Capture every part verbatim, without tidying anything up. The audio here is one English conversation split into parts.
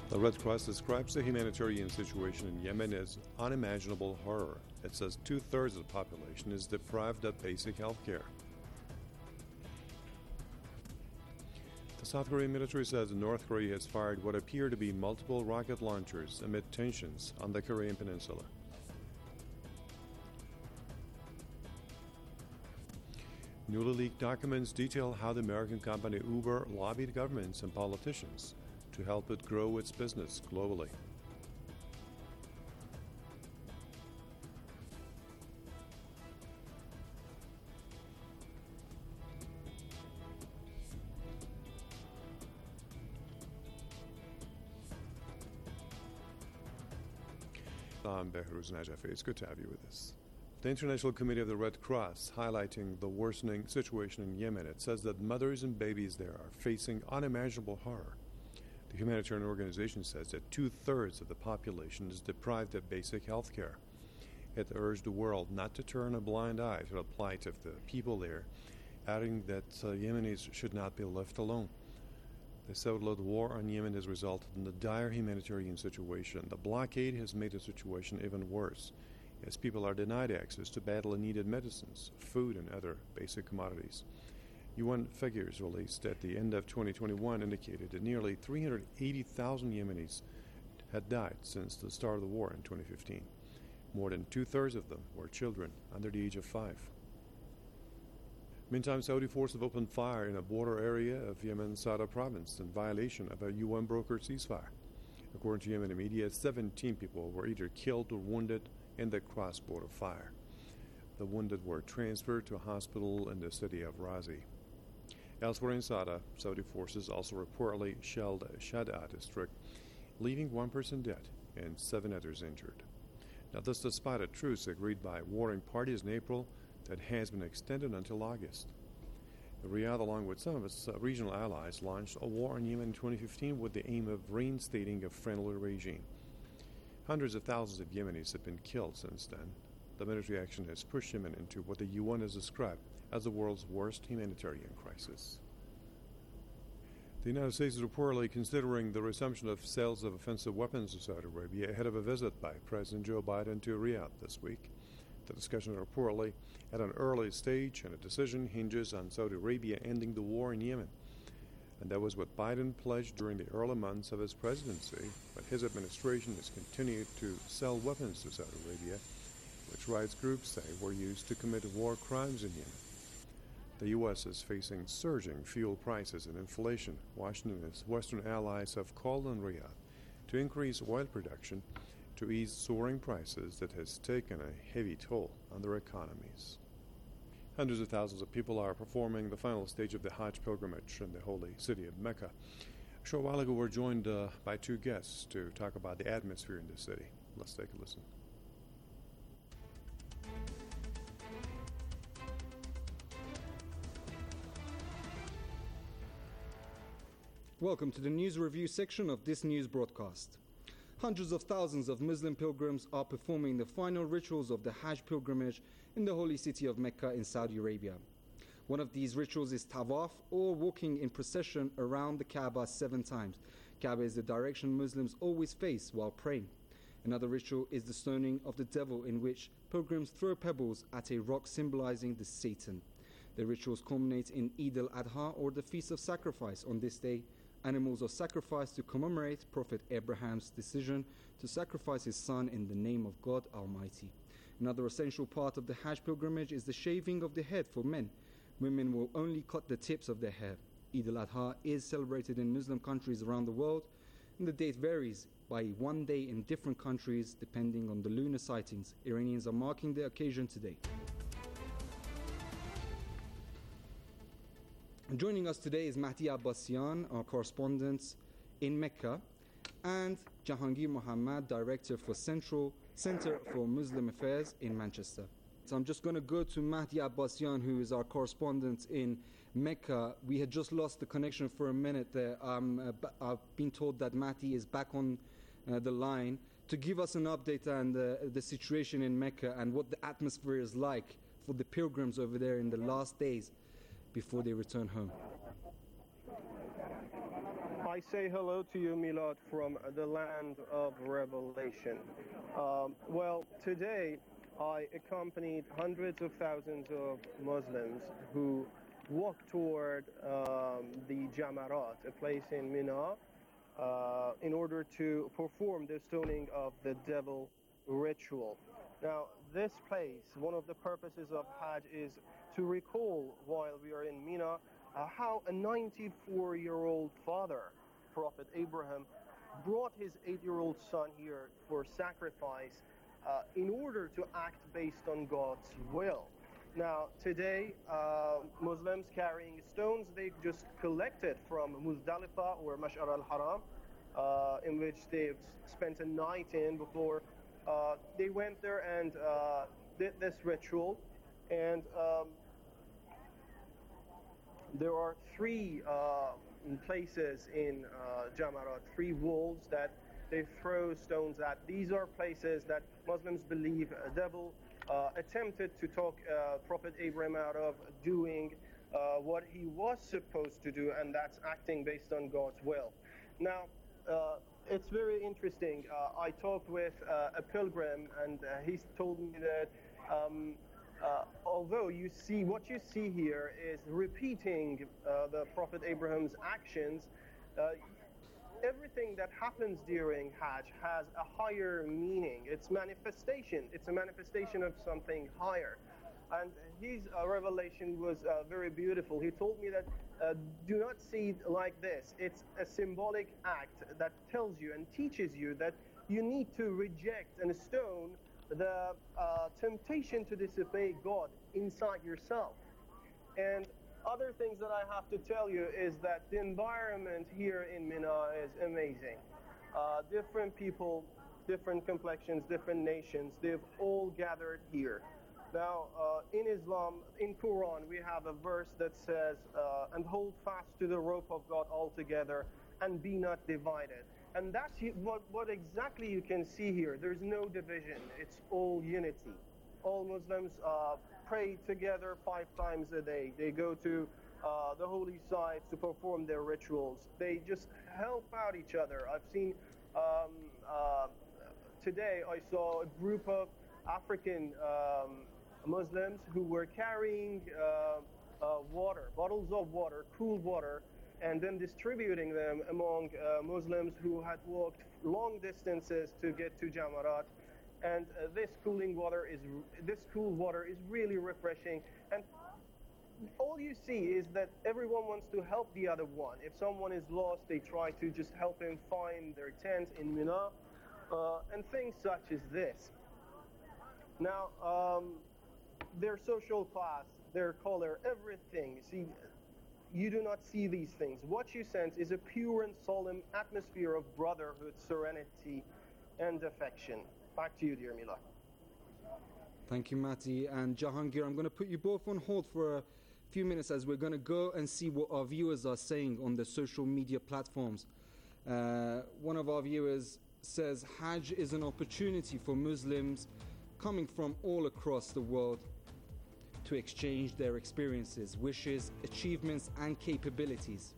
The Red Cross describes the humanitarian situation in Yemen as unimaginable horror. It says two-thirds of the population is deprived of basic health care. The South Korean military says North Korea has fired what appear to be multiple rocket launchers amid tensions on the Korean peninsula. Newly leaked documents detail how the American company Uber lobbied governments and politicians to help it grow its business globally. I'm Behruz Najafi. It's good to have you with us. The International Committee of the Red Cross highlighting the worsening situation in Yemen. It says that mothers and babies there are facing unimaginable horror. The humanitarian organization says that two-thirds of the population is deprived of basic health care. It urged the world not to turn a blind eye to the plight of the people there, adding that uh, Yemenis should not be left alone. The seven-month war on Yemen has resulted in a dire humanitarian situation. The blockade has made the situation even worse, as people are denied access to badly needed medicines, food, and other basic commodities. U N figures released at the end of twenty twenty-one indicated that nearly three hundred eighty thousand Yemenis had died since the start of the war in twenty fifteen. More than two-thirds of them were children under the age of five. Meantime, Saudi forces have opened fire in a border area of Yemen's Sada province in violation of a U N-brokered ceasefire. According to Yemeni media, seventeen people were either killed or wounded in the cross-border fire. The wounded were transferred to a hospital in the city of Razi. Elsewhere in Sada, Saudi forces also reportedly shelled Shad'a district, leaving one person dead and seven others injured. Now, this despite a truce agreed by warring parties in April that has been extended until August. Riyadh, along with some of its uh, regional allies, launched a war on Yemen in twenty fifteen with the aim of reinstating a friendly regime. Hundreds of thousands of Yemenis have been killed since then. The military action has pushed Yemen into what the U N has described as the world's worst humanitarian crisis. The United States is reportedly considering the resumption of sales of offensive weapons to Saudi Arabia ahead of a visit by President Joe Biden to Riyadh this week. The discussion is reportedly at an early stage, and a decision hinges on Saudi Arabia ending the war in Yemen. And that was what Biden pledged during the early months of his presidency, but his administration has continued to sell weapons to Saudi Arabia, which rights groups say were used to commit war crimes in Yemen. The U S is facing surging fuel prices and inflation. Washington and its Western allies have called on Riyadh to increase oil production to ease soaring prices that has taken a heavy toll on their economies. Hundreds of thousands of people are performing the final stage of the Hajj pilgrimage in the holy city of Mecca. A short while ago, we were joined uh, by two guests to talk about the atmosphere in the city. Let's take a listen. Welcome to the news review section of this news broadcast. Hundreds of thousands of Muslim pilgrims are performing the final rituals of the Hajj pilgrimage in the holy city of Mecca in Saudi Arabia. One of these rituals is tawaf, or walking in procession around the Kaaba seven times. Kaaba is the direction Muslims always face while praying. Another ritual is the stoning of the devil, in which pilgrims throw pebbles at a rock symbolizing the Satan. The rituals culminate in Eid al-Adha, or the Feast of Sacrifice. On this day, animals are sacrificed to commemorate Prophet Abraham's decision to sacrifice his son in the name of God Almighty. Another essential part of the Hajj pilgrimage is the shaving of the head for men. Women will only cut the tips of their hair. Eid al-Adha is celebrated in Muslim countries around the world, and the date varies by one day in different countries depending on the lunar sightings. Iranians are marking the occasion today. Joining us today is Mahdi Abbasian, our correspondent in Mecca, and Jahangir Mohammad, Director for Central Center for Muslim Affairs in Manchester. So I'm just going to go to Mahdi Abbasian, who is our correspondent in Mecca. We had just lost the connection for a minute there. Um, uh, b- I've been told that Mahdi is back on uh, the line to give us an update on the, the situation in Mecca and what the atmosphere is like for the pilgrims over there in the last days before they return home. Uh, I say hello to you, Milad, from the land of revelation. Um, well, today I accompanied hundreds of thousands of Muslims who walked toward um, the Jamarat, a place in Mina, uh, in order to perform the stoning of the devil ritual. Now, this place, one of the purposes of Hajj is to recall, while we are in Mina, uh, how a ninety-four-year-old father, Prophet Abraham, brought his eight-year-old son here for sacrifice uh, in order to act based on God's will. Now, today, uh, Muslims carrying stones, they just collected from Muzdalifah or Mash'ar al-Haram, uh, in which they've spent a night in before uh, they went there and uh, did this ritual. And um, there are three uh, places in uh, Jamarat, three walls that they throw stones at. These are places that Muslims believe a devil uh, attempted to talk uh, Prophet Abraham out of doing uh, what he was supposed to do, and that's acting based on God's will. Now, uh, it's very interesting. Uh, I talked with uh, a pilgrim, and uh, he told me that um, uh, although you see, what you see here is repeating uh, the Prophet Abraham's actions, uh, everything that happens during Hajj has a higher meaning. It's manifestation. It's a manifestation of something higher. And his uh, revelation was uh, very beautiful. He told me that uh, do not see it like this. It's a symbolic act that tells you and teaches you that you need to reject and stone the uh, temptation to disobey God inside yourself. And other things that I have to tell you is that the environment here in Mina is amazing. Uh, different people, different complexions, different nations, they've all gathered here. Now, uh, in Islam, in Quran, we have a verse that says, uh, and hold fast to the rope of God altogether and be not divided. And that's what, what exactly you can see here. There's no division. It's all unity. All Muslims uh, pray together five times a day. They go to uh, the holy sites to perform their rituals. They just help out each other. I've seen, um, uh, today I saw a group of African um, Muslims who were carrying uh, uh, water, bottles of water, cool water, and then distributing them among uh, Muslims who had walked long distances to get to Jamarat. And uh, this cooling water is, this cool water is really refreshing. And all you see is that everyone wants to help the other one. If someone is lost, they try to just help him find their tent in Mina, uh, and things such as this. Now, um, their social class, their color, everything, see, you do not see these things. What you sense is a pure and solemn atmosphere of brotherhood, serenity, and affection. Back to you, dear Mila. Thank you, Mati. And Jahangir, I'm going to put you both on hold for a few minutes as we're going to go and see what our viewers are saying on the social media platforms. Uh, one of our viewers says Hajj is an opportunity for Muslims coming from all across the world to exchange their experiences, wishes, achievements, and capabilities.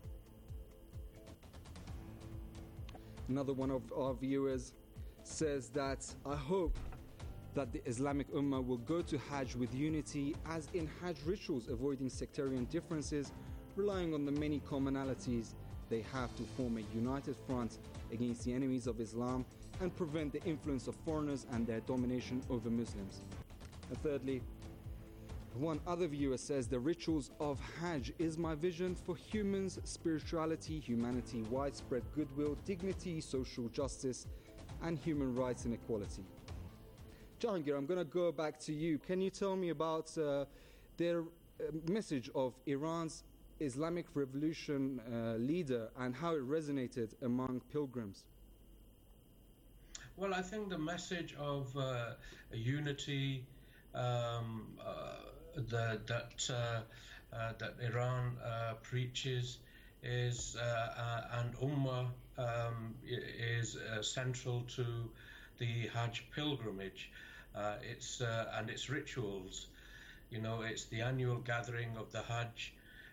Another one of our viewers says that I hope that the Islamic Ummah will go to Hajj with unity, as in Hajj rituals, avoiding sectarian differences, relying on the many commonalities they have to form a united front against the enemies of Islam and prevent the influence of foreigners and their domination over Muslims. And thirdly, one other viewer says the rituals of Hajj is my vision for humans, spirituality, humanity, widespread goodwill, dignity, social justice, and human rights and equality. Jahangir, I'm going to go back to you. Can you tell me about uh, their uh, message of Iran's Islamic Revolution uh, leader and how it resonated among pilgrims? Well, I think the message of uh, unity um, uh, the, that uh, uh, that Iran uh, preaches is uh, uh, and Ummah um, is uh, central to the Hajj pilgrimage. Uh, it's uh, and its rituals. You know, it's the annual gathering of the Hajj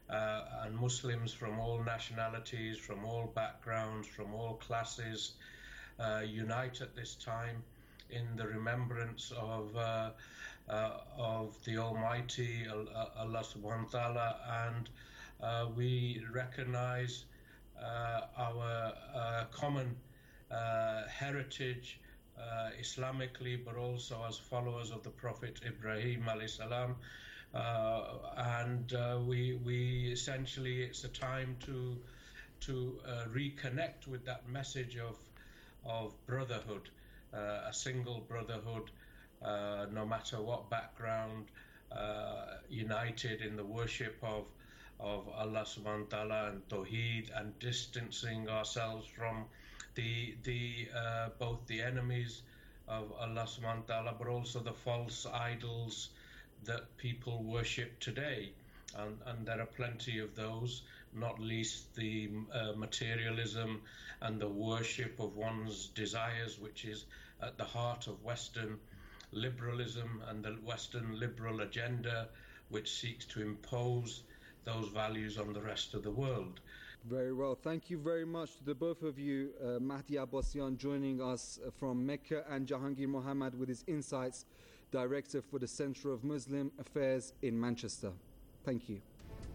uh, and Muslims from all nationalities, from all backgrounds, from all classes, uh, unite at this time in the remembrance of uh, uh, of the Almighty Allah Subhanahu wa Taala, and uh, we recognize uh, our uh, common uh, heritage uh, Islamically, but also as followers of the Prophet Ibrahim alayhi salam. Uh, and uh, we we essentially, it's a time to to uh, reconnect with that message of of brotherhood, uh, a single brotherhood, uh, no matter what background, uh, united in the worship of of Allah subhanahu wa ta'ala and Tawheed, and distancing ourselves from the the uh, both the enemies of Allah subhanahu wa ta'ala, but also the false idols that people worship today. And, and there are plenty of those, not least the uh, materialism and the worship of one's desires, which is at the heart of Western liberalism and the Western liberal agenda, which seeks to impose those values on the rest of the world. Very well. Thank you very much to the both of you, uh, Mahdi Abbasian joining us from Mecca, and Jahangir Mohammad with his insights, Director for the Centre of Muslim Affairs in Manchester. Thank you.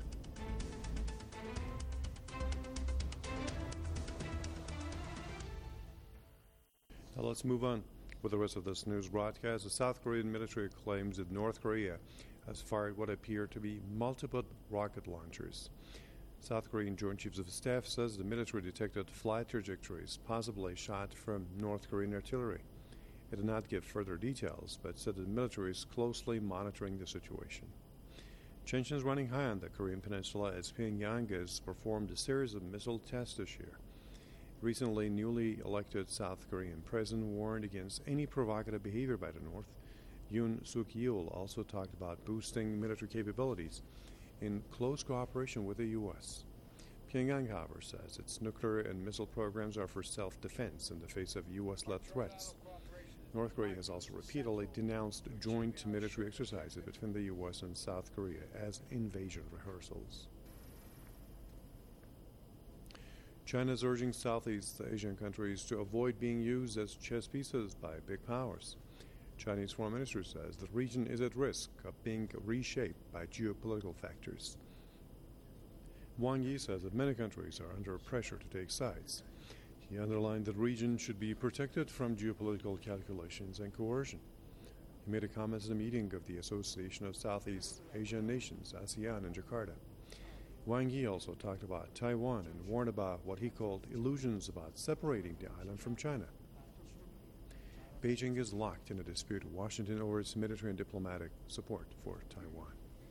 Now let's move on with the rest of this news broadcast. The South Korean military claims that North Korea has fired what appear to be multiple rocket launchers. South Korean Joint Chiefs of Staff says the military detected flight trajectories possibly shot from North Korean artillery. It did not give further details, but said the military is closely monitoring the situation. Tensions running high on the Korean peninsula as Pyongyang has performed a series of missile tests this year. Recently, newly elected South Korean president warned against any provocative behavior by the North. Yoon Suk-yeol also talked about boosting military capabilities in close cooperation with the U S. Pyongyang, however, says its nuclear and missile programs are for self-defense in the face of U S-led threats. North Korea has also repeatedly denounced joint military exercises between the U S and South Korea as invasion rehearsals. China is urging Southeast Asian countries to avoid being used as chess pieces by big powers. Chinese Foreign Minister says the region is at risk of being reshaped by geopolitical factors. Wang Yi says that many countries are under pressure to take sides. He underlined that the region should be protected from geopolitical calculations and coercion. He made a comment at a meeting of the Association of Southeast Asian Nations, ASEAN, in Jakarta. Wang Yi also talked about Taiwan and warned about what he called illusions about separating the island from China. Beijing is locked in a dispute with Washington over its military and diplomatic support for Taiwan.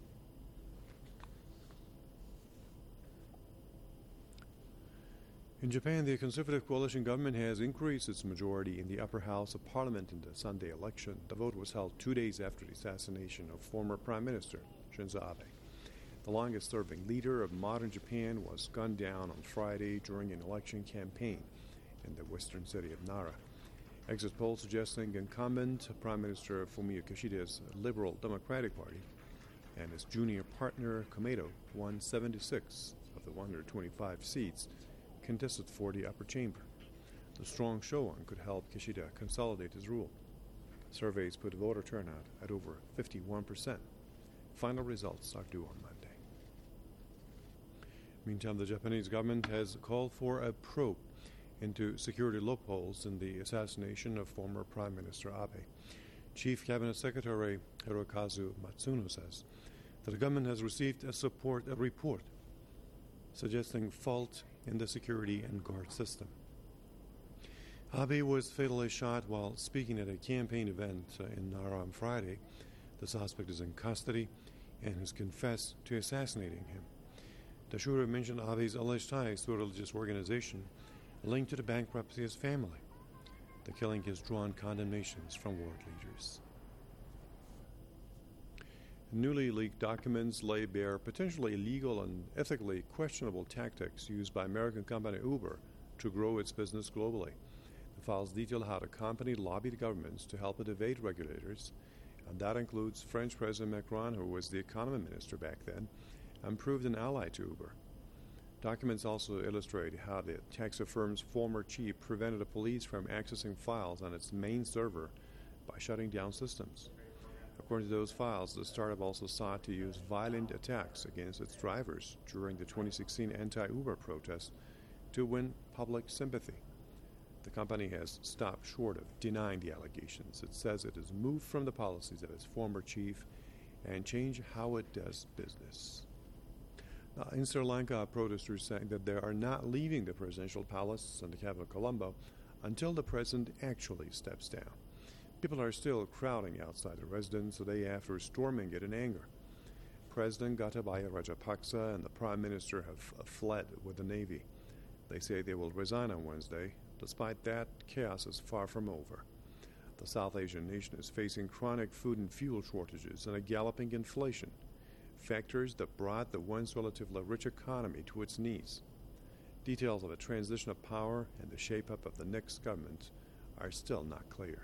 In Japan, the Conservative Coalition government has increased its majority in the upper house of parliament in the Sunday election. The vote was held two days after the assassination of former Prime Minister Shinzo Abe. The longest-serving leader of modern Japan was gunned down on Friday during an election campaign in the western city of Nara. Exit polls suggesting incumbent Prime Minister Fumio Kishida's Liberal Democratic Party and his junior partner Komeito won seventy-six of the one hundred twenty-five seats contested for the upper chamber. The strong showing could help Kishida consolidate his rule. Surveys put voter turnout at over fifty-one percent. Final results are due on Monday. Meantime, the Japanese government has called for a probe into security loopholes in the assassination of former Prime Minister Abe. Chief Cabinet Secretary Hirokazu Matsuno says that the government has received a support a report suggesting fault in the security and guard system. Abe was fatally shot while speaking at a campaign event uh, in Nara on Friday. The suspect is in custody and has confessed to assassinating him. The shooter mentioned Abe's alleged ties to a religious organization linked to the bankruptcy of his family. The killing has drawn condemnations from world leaders. Newly leaked documents lay bare potentially illegal and ethically questionable tactics used by American company Uber to grow its business globally. The files detail how the company lobbied governments to help it evade regulators, and that includes French President Macron, who was the economy minister back then, and proved an ally to Uber. Documents also illustrate how the taxi firm's former chief prevented the police from accessing files on its main server by shutting down systems. According to those files, the startup also sought to use violent attacks against its drivers during the twenty sixteen anti-Uber protests to win public sympathy. The company has stopped short of denying the allegations. It says it has moved from the policies of its former chief and changed how it does business. Now, in Sri Lanka, protesters saying that they are not leaving the presidential palace in the capital Colombo until the president actually steps down. People are still crowding outside the residence the day after storming it in anger. President Gotabaya Rajapaksa and the Prime Minister have uh, fled with the Navy. They say they will resign on Wednesday. Despite that, chaos is far from over. The South Asian nation is facing chronic food and fuel shortages and a galloping inflation, factors that brought the once relatively rich economy to its knees. Details of a transition of power and the shape-up of the next government are still not clear.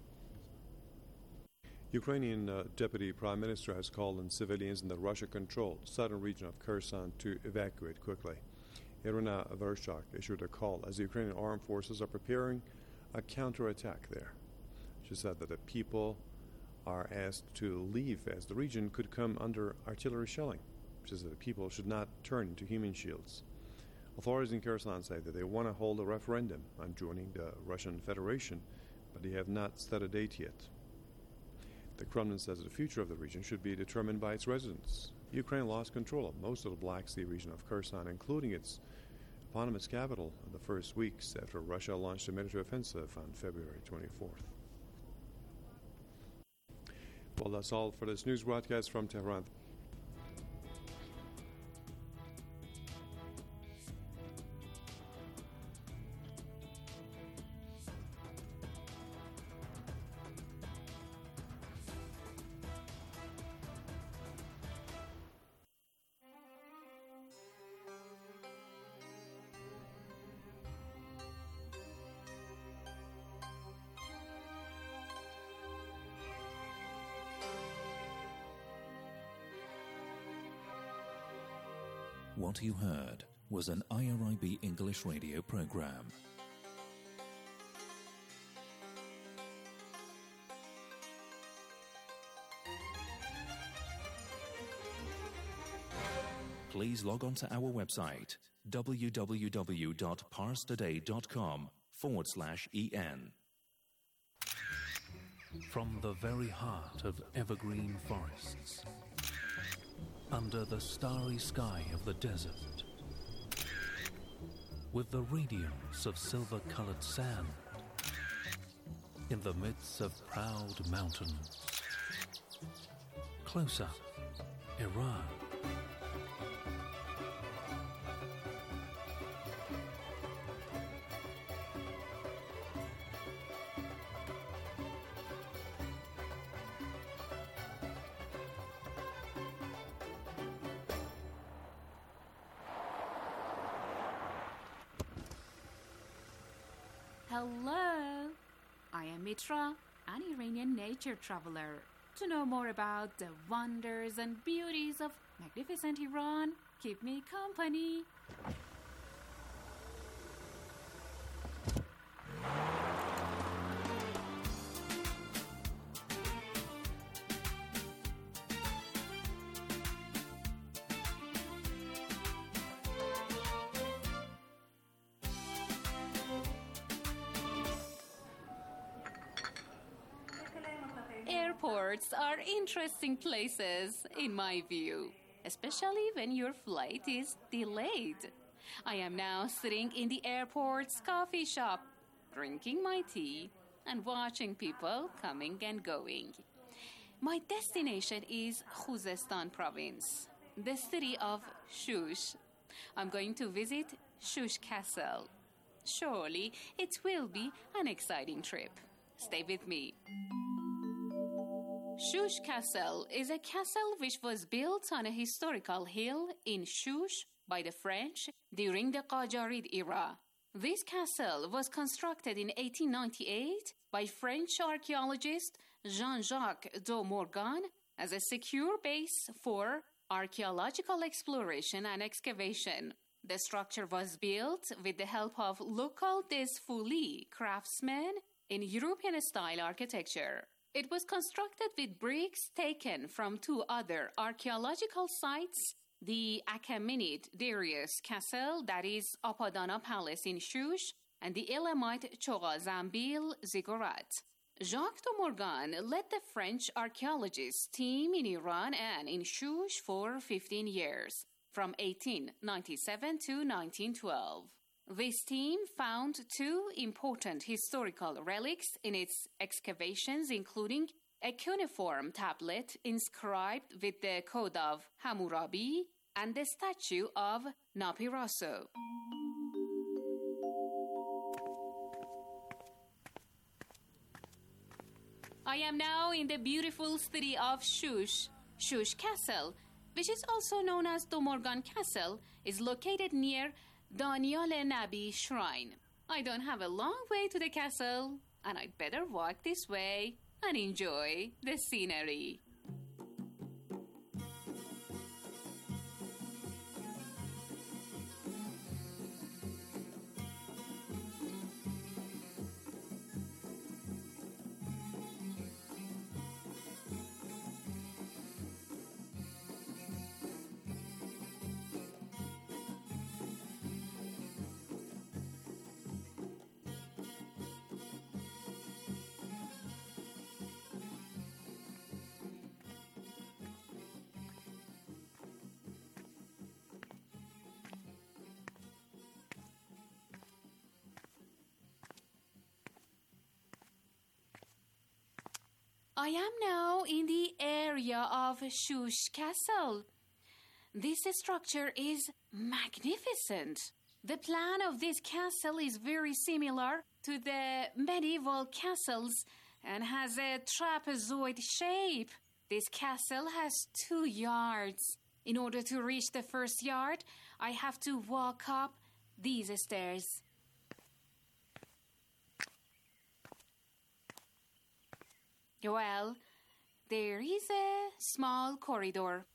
Ukrainian uh, Deputy Prime Minister has called on civilians in the Russia-controlled southern region of Kherson to evacuate quickly. Irina Vereshchuk issued a call as the Ukrainian armed forces are preparing a counterattack there. She said that the people are asked to leave as the region could come under artillery shelling. She said the people should not turn into human shields. Authorities in Kherson say that they want to hold a referendum on joining the Russian Federation, but they have not set a date yet. The Kremlin says the future of the region should be determined by its residents. Ukraine lost control of most of the Black Sea region of Kherson, including its eponymous capital, in the first weeks after Russia launched a military offensive on February twenty-fourth. Well, that's all for this news broadcast from Tehran. What you heard was an I R I B English radio program. Please log on to our website www.parstoday.com forward slash en. From the very heart of evergreen forests, under the starry sky of the desert, with the radiance of silver-colored sand, in the midst of proud mountains, close up, Iran. Hello, I am Mitra, an Iranian nature traveler. To know more about the wonders and beauties of magnificent Iran, keep me company. Airports are interesting places, in my view, especially when your flight is delayed. I am now sitting in the airport's coffee shop, drinking my tea and watching people coming and going. My destination is Khuzestan province, the city of Shush. I'm going to visit Shush Castle. Surely it will be an exciting trip. Stay with me. Shush Castle is a castle which was built on a historical hill in Shush by the French during the Qajarid era. This castle was constructed in eighteen ninety-eight by French archaeologist Jean-Jacques de Morgan as a secure base for archaeological exploration and excavation. The structure was built with the help of local Desfuli craftsmen in European-style architecture. It was constructed with bricks taken from two other archaeological sites, the Achaemenid Darius Castle, that is Apadana Palace in Shush, and the Elamite Chogazambil Ziggurat. Jacques de Morgan led the French archaeologists team in Iran and in Shush for fifteen years, from eighteen ninety-seven to nineteen twelve. This team found two important historical relics in its excavations, including a cuneiform tablet inscribed with the code of Hammurabi and the statue of Napiraso. I am now in the beautiful city of Shush. Shush Castle, which is also known as De Morgan Castle, is located near Daniel Nabi Shrine. I don't have a long way to the castle, and I'd better walk this way and enjoy the scenery. I am now in the area of Shush Castle. This structure is magnificent. The plan of this castle is very similar to the medieval castles and has a trapezoid shape. This castle has two yards. In order to reach the first yard, I have to walk up these stairs. Well, there is a small corridor.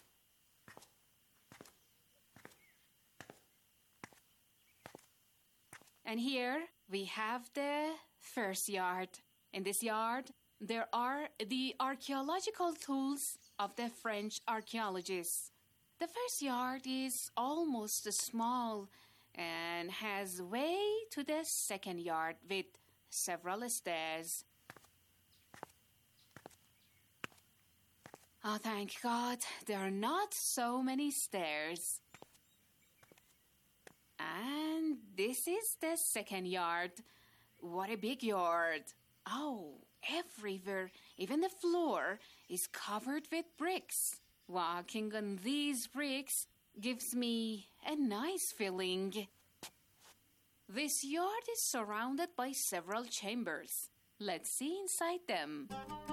And here we have the first yard. In this yard, there are the archaeological tools of the French archaeologists. The first yard is almost small and has way to the second yard with several stairs. Oh, thank God, there are not so many stairs. And this is the second yard. What a big yard. Oh, everywhere, even the floor, is covered with bricks. Walking on these bricks gives me a nice feeling. This yard is surrounded by several chambers. Let's see inside them.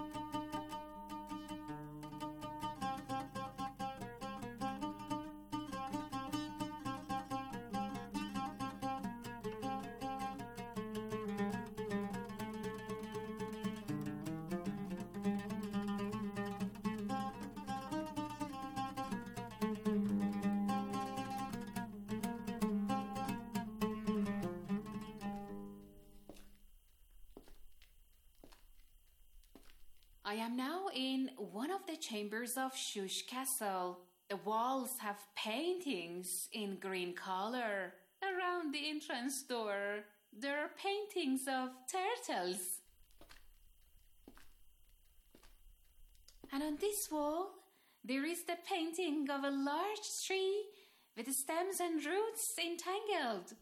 I am now in one of the chambers of Shush Castle. The walls have paintings in green color. Around the entrance door, there are paintings of turtles. And on this wall, there is the painting of a large tree with stems and roots entangled.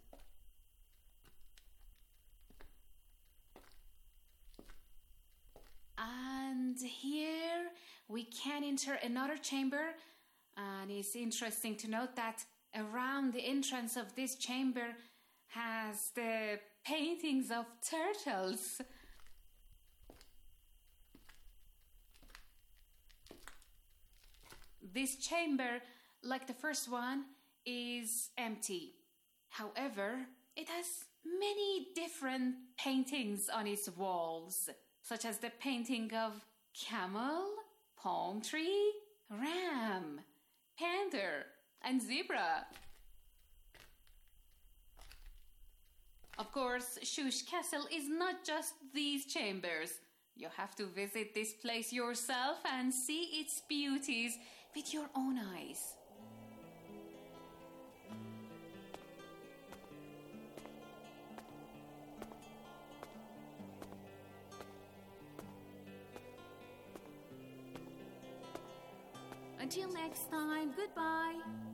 And here we can enter another chamber, and it's interesting to note that around the entrance of this chamber has the paintings of turtles. This chamber, like the first one, is empty. However, it has many different paintings on its walls, such as the painting of camel, palm tree, ram, panther, and zebra. Of course, Shush Castle is not just these chambers. You have to visit this place yourself and see its beauties with your own eyes. Until next time, goodbye.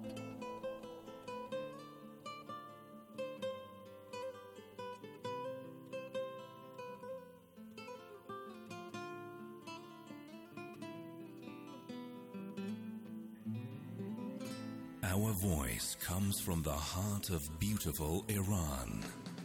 Our voice comes from the heart of beautiful Iran.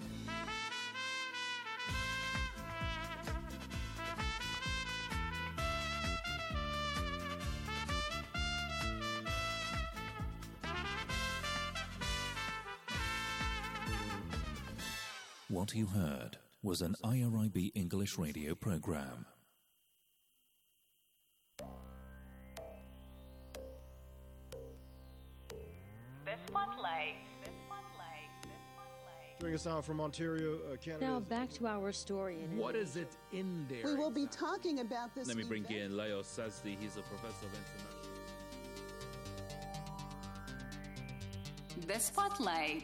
What you heard was an I R I B English radio program. Joining us now from Ontario, uh, Canada. Now back to our story. In what is it in there? We will be talking about this. Let me bring in Leo Sazdi. He's a professor of international. The Spotlight.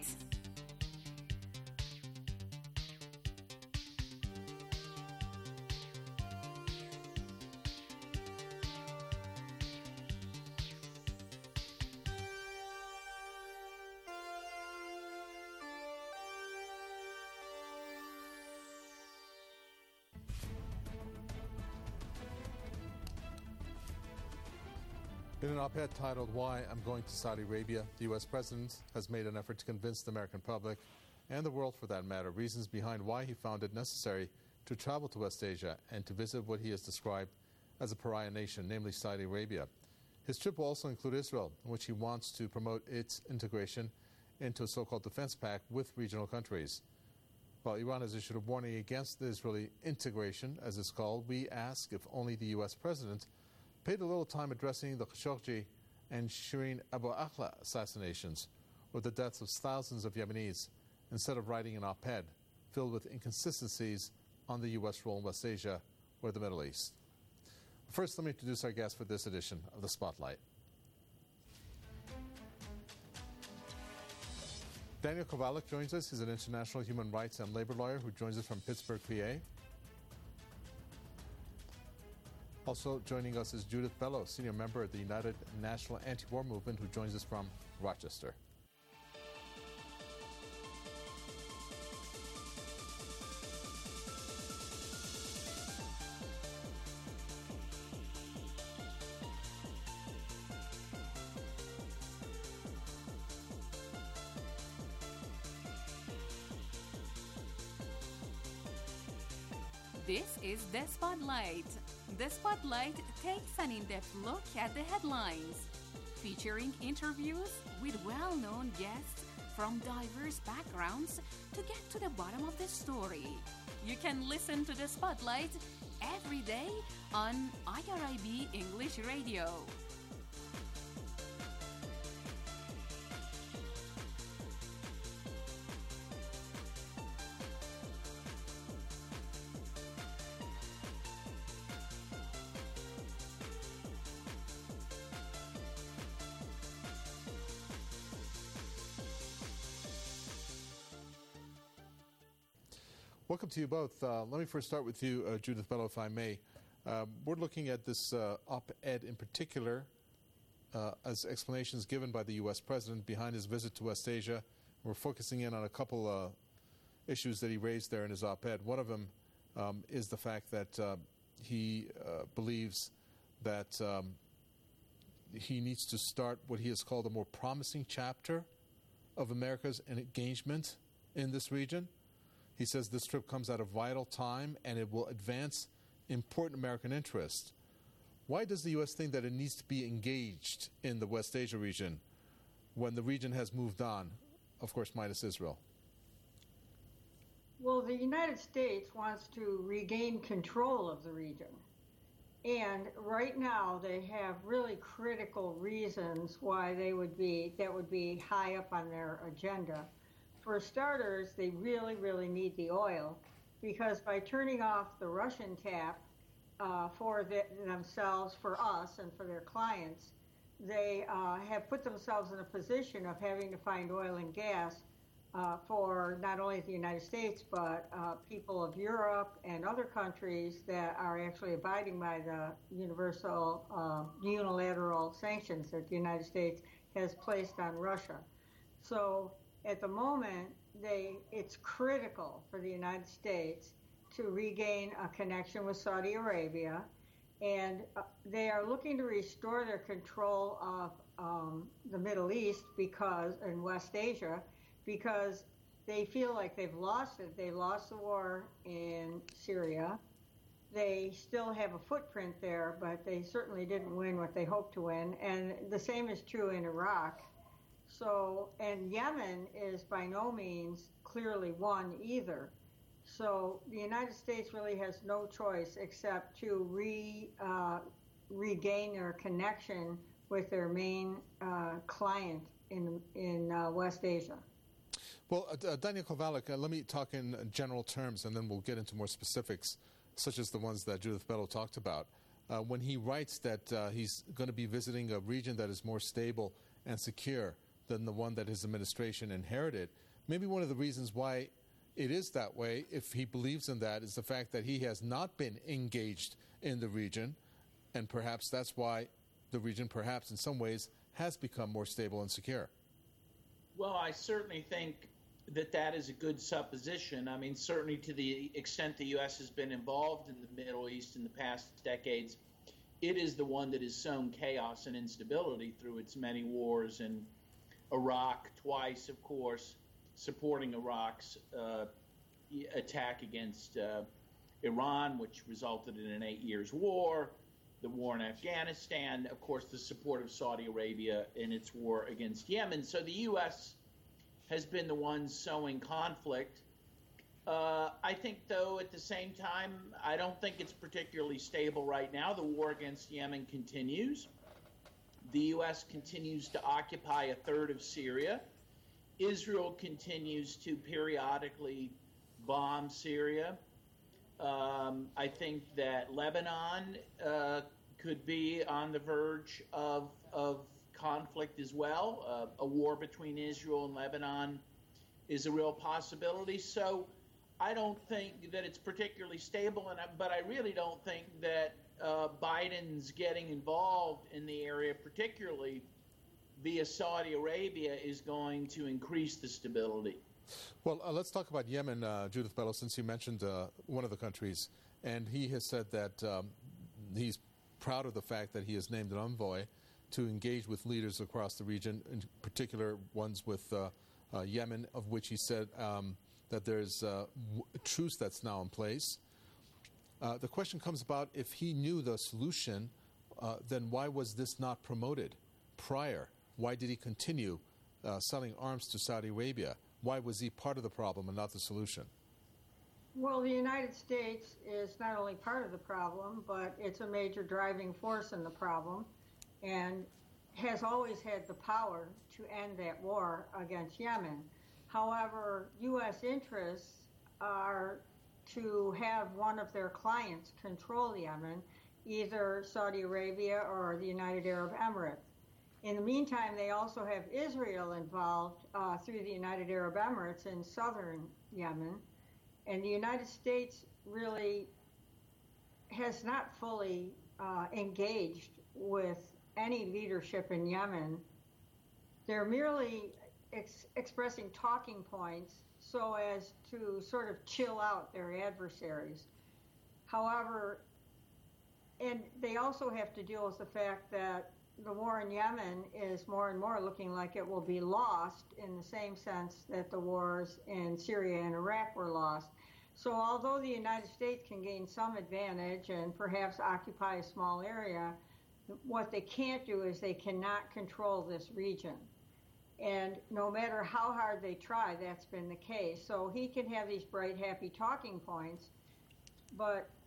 In an op-ed titled Why I'm Going to Saudi Arabia, the U S President has made an effort to convince the American public, and the world for that matter, reasons behind why he found it necessary to travel to West Asia and to visit what he has described as a pariah nation, namely Saudi Arabia. His trip will also include Israel, in which he wants to promote its integration into a so-called defense pact with regional countries. While Iran has issued a warning against the Israeli integration, as it's called, we ask if only the U S President paid a little time addressing the Khashoggi and Shireen Abu Akleh assassinations or the deaths of thousands of Yemenis instead of writing an op-ed filled with inconsistencies on the U S role in West Asia or the Middle East. First, let me introduce our guest for this edition of The Spotlight. Daniel Kowalik joins us. He's an international human rights and labor lawyer who joins us from Pittsburgh, P A. Also joining us is Judith Bello, senior member of the United National Anti-War Movement, who joins us from Rochester. This is The Spotlight. The Spotlight takes an in-depth look at the headlines, featuring interviews with well-known guests from diverse backgrounds to get to the bottom of the story. You can listen to The Spotlight every day on I R I B English Radio. Welcome to you both. Uh, let me first start with you, uh, Judith Bello, if I may. Uh, we're looking at this uh, op-ed in particular uh, as explanations given by the U S President behind his visit to West Asia. We're focusing in on a couple uh, issues that he raised there in his op-ed. One of them um, is the fact that uh, he uh, believes that um, he needs to start what he has called a more promising chapter of America's engagement in this region. He says this trip comes at a vital time and it will advance important American interests. Why does the U S think that it needs to be engaged in the West Asia region when the region has moved on, of course, minus Israel? Well, the United States wants to regain control of the region. And right now, they have really critical reasons why they would be that would be high up on their agenda. For starters, they really, really need the oil, because by turning off the Russian tap uh, for the, themselves, for us, and for their clients, they uh, have put themselves in a position of having to find oil and gas uh, for not only the United States, but uh, people of Europe and other countries that are actually abiding by the universal uh, unilateral sanctions that the United States has placed on Russia. So at the moment, they it's critical for the United States to regain a connection with Saudi Arabia, and uh, they are looking to restore their control of um, the Middle East because and West Asia, because they feel like they've lost it. They lost the war in Syria. They still have a footprint there, but they certainly didn't win what they hoped to win. And the same is true in Iraq. So, and Yemen is by no means clearly won either. So the United States really has no choice except to re, uh, regain their connection with their main uh, client in, in uh, West Asia. Well, uh, Daniel Kowalik, uh, let me talk in general terms, and then we'll get into more specifics, such as the ones that Judith Bello talked about. Uh, when he writes that uh, he's going to be visiting a region that is more stable and secure than the one that his administration inherited, maybe one of the reasons why it is that way, if he believes in that, is the fact that he has not been engaged in the region, and perhaps that's why the region, perhaps in some ways, has become more stable and secure. Well, I certainly think that that is a good supposition. I mean, certainly to the extent the U S has been involved in the Middle East in the past decades, it is the one that has sown chaos and instability through its many wars, and Iraq twice, of course, supporting Iraq's uh, attack against uh, Iran, which resulted in an eight years war, the war in Afghanistan, of course, the support of Saudi Arabia in its war against Yemen. So the U S has been the one sowing conflict. Uh, I think, though, at the same time, I don't think it's particularly stable right now. The war against Yemen continues. The U S continues to occupy a third of Syria. Israel continues to periodically bomb Syria. Um, I think that Lebanon uh, could be on the verge of, of conflict as well. Uh, a war between Israel and Lebanon is a real possibility. So I don't think that it's particularly stable, and I, but I really don't think that uh, Biden's getting involved in the area, particularly via Saudi Arabia, is going to increase the stability. Well, uh, let's talk about Yemen, uh, Judith Bello, since you mentioned uh, one of the countries. And he has said that um, he's proud of the fact that he has named an envoy to engage with leaders across the region, in particular ones with uh, uh, Yemen, of which he said um, that there's uh, a truce that's now in place. Uh, the question comes about, if he knew the solution, uh, then why was this not promoted prior? Why did he continue uh, selling arms to Saudi Arabia? Why was he part of the problem and not the solution? Well, the United States is not only part of the problem, but it's a major driving force in the problem, and has always had the power to end that war against Yemen. However, U S interests are to have one of their clients control Yemen, either Saudi Arabia or the United Arab Emirates. In the meantime, they also have Israel involved uh, through the United Arab Emirates in southern Yemen. And the United States really has not fully uh, engaged with any leadership in Yemen. They're merely ex- expressing talking points so as to sort of chill out their adversaries. However, and they also have to deal with the fact that the war in Yemen is more and more looking like it will be lost, in the same sense that the wars in Syria and Iraq were lost. So although the United States can gain some advantage and perhaps occupy a small area, what they can't do is they cannot control this region. And no matter how hard they try, that's been the case. So he can have these bright, happy talking points, but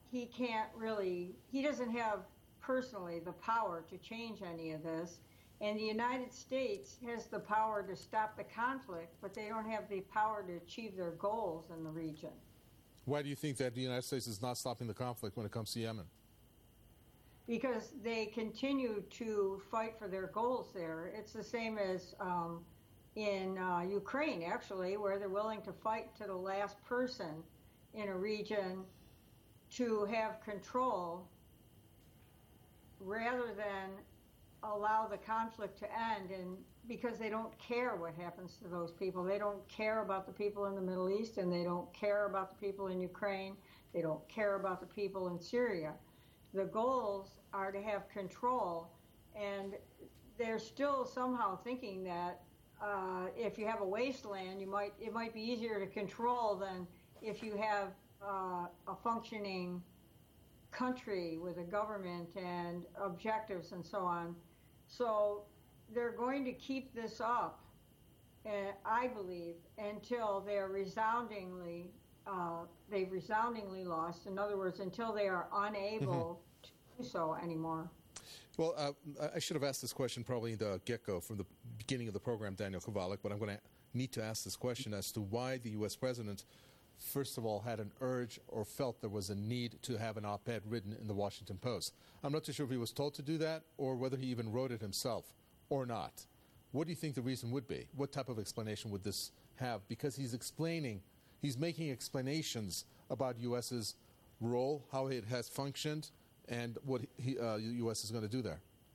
he can't really, he doesn't have personally the power to change any of this. And the United States has the power to stop the conflict, but they don't have the power to achieve their goals in the region. Why do you think that the United States is not stopping the conflict when it comes to Yemen? Because they continue to fight for their goals there. It's the same as um, in uh, Ukraine, actually, where they're willing to fight to the last person in a region to have control rather than allow the conflict to end, and because they don't care what happens to those people. They don't care about the people in the Middle East, and they don't care about the people in Ukraine. They don't care about the people in Syria. The goals are to have control, and they're still somehow thinking that uh, if you have a wasteland, you might it might be easier to control than if you have uh, a functioning country with a government and objectives and so on. So they're going to keep this up, uh, I believe, until they're resoundingly uh, they've resoundingly lost. In other words, until they are unable mm-hmm. to do so anymore. Well, uh, I should have asked this question probably in the get-go from the beginning of the program, Daniel Kovalik, but I'm going to need to ask this question as to why the U S president, first of all, had an urge or felt there was a need to have an op-ed written in the Washington Post. I'm not too sure if he was told to do that or whether he even wrote it himself or not. What do you think the reason would be? What type of explanation would this have? Because he's explaining, he's making explanations about US's role, how it has functioned, and what he, uh, the U S is going to do there.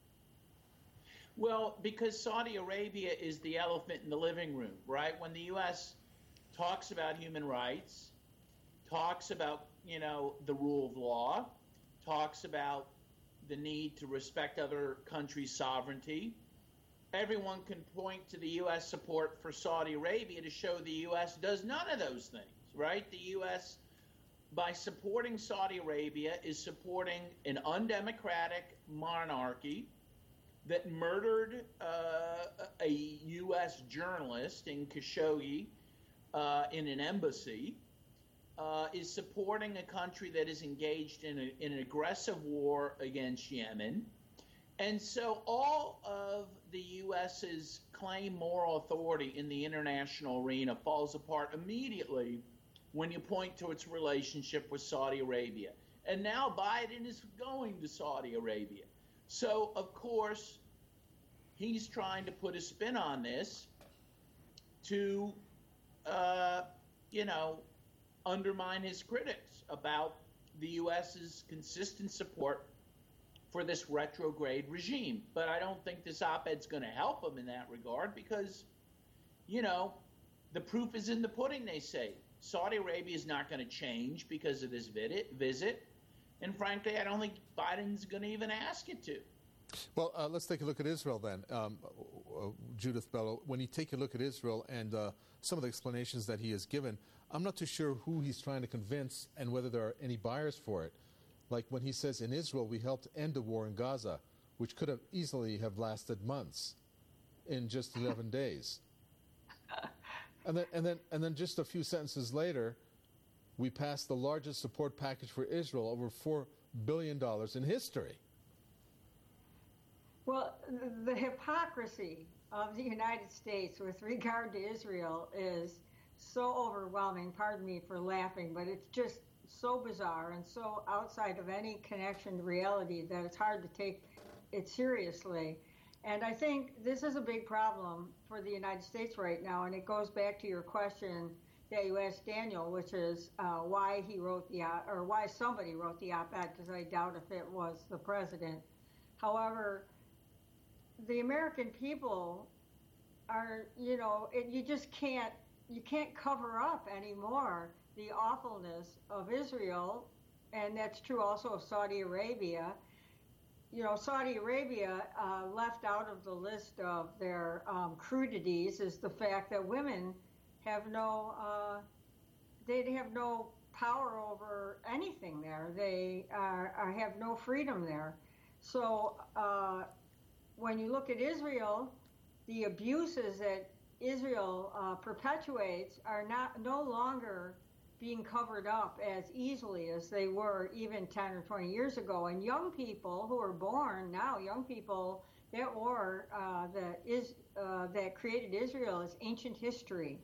Well, because Saudi Arabia is the elephant in the living room, right? When the U S talks about human rights, talks about, you know, the rule of law, talks about the need to respect other countries' sovereignty, everyone can point to the U S support for Saudi Arabia to show the U S does none of those things, right? The U S, by supporting Saudi Arabia, is supporting an undemocratic monarchy that murdered uh, a U S journalist in Khashoggi uh, in an embassy, uh, is supporting a country that is engaged in, a, in an aggressive war against Yemen. And so all of the U S's claim moral authority in the international arena falls apart immediately when you point to its relationship with Saudi Arabia. And now Biden is going to Saudi Arabia. So, of course, he's trying to put a spin on this to, uh, you know, undermine his critics about the U S's consistent support for this retrograde regime. But I don't think this op-ed's going to help him in that regard because, you know, the proof is in the pudding, they say. Saudi Arabia is not going to change because of this visit. And frankly, I don't think Biden's going to even ask it to. Well, uh, let's take a look at Israel then. Um, uh, Judith Bello, when you take a look at Israel and uh, some of the explanations that he has given, I'm not too sure who he's trying to convince and whether there are any buyers for it. Like when he says, in Israel, we helped end the war in Gaza, which could have easily have lasted months in just eleven days. And then, and then, and then, just a few sentences later, we passed the largest support package for Israel, over four billion dollars in history. Well, the, the hypocrisy of the United States with regard to Israel is so overwhelming. Pardon me for laughing, but it's just so bizarre and so outside of any connection to reality that it's hard to take it seriously. And I think this is a big problem for the United States right now, and it goes back to your question that you asked Daniel, which is uh, why he wrote the op- or why somebody wrote the op-ed, because I doubt if it was the president. However, the American people are, you know, it, you just can't you can't cover up anymore the awfulness of Israel, and that's true also of Saudi Arabia. You know, Saudi Arabia uh, left out of the list of their um, crudities is the fact that women have no, uh, they have no power over anything there. They are, are, have no freedom there. So uh, when you look at Israel, the abuses that Israel uh, perpetuates are not no longer being covered up as easily as they were even ten or twenty years ago. And young people who are born now, young people, that war uh, that is uh, that created Israel is ancient history.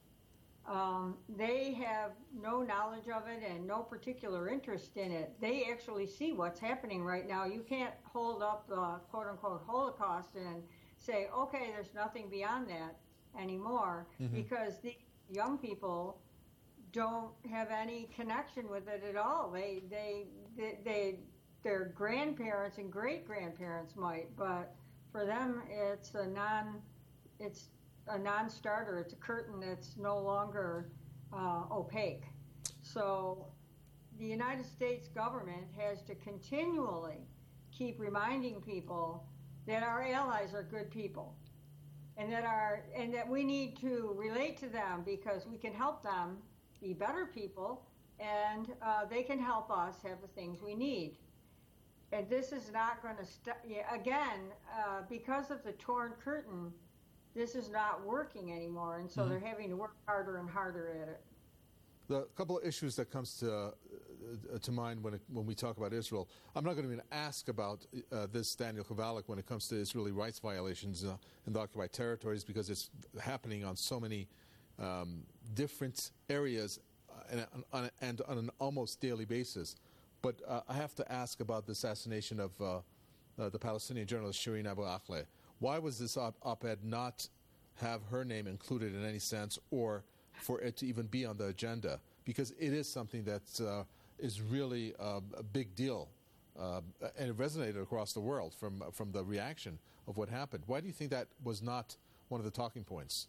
Um, they have no knowledge of it and no particular interest in it. They actually see what's happening right now. You can't hold up the quote-unquote Holocaust and say, okay, there's nothing beyond that anymore, mm-hmm. because the young people don't have any connection with it at all. They, they, they, they their grandparents and great-grandparents might, but for them, it's a non, it's a non-starter. It's a curtain that's no longer uh, opaque. So the United States government has to continually keep reminding people that our allies are good people, and that our and that we need to relate to them because we can help them be better people, and uh, they can help us have the things we need. And this is not going to st- yeah, again uh, because of the torn curtain. This is not working anymore, and so mm-hmm. they're having to work harder and harder at it. The couple of issues that comes to uh, to mind when it, when we talk about Israel, I'm not going to even ask about uh, this, Daniel Kovalik, when it comes to Israeli rights violations uh, in the occupied territories, because it's happening on so many um, different areas and on, and on an almost daily basis. But uh, I have to ask about the assassination of uh, uh, the Palestinian journalist Shireen Abu Akleh. Why was this op- op-ed not have her name included in any sense, or for it to even be on the agenda? Because it is something that uh, is really uh, a big deal, uh, and it resonated across the world from from the reaction of what happened. Why do you think that was not one of the talking points?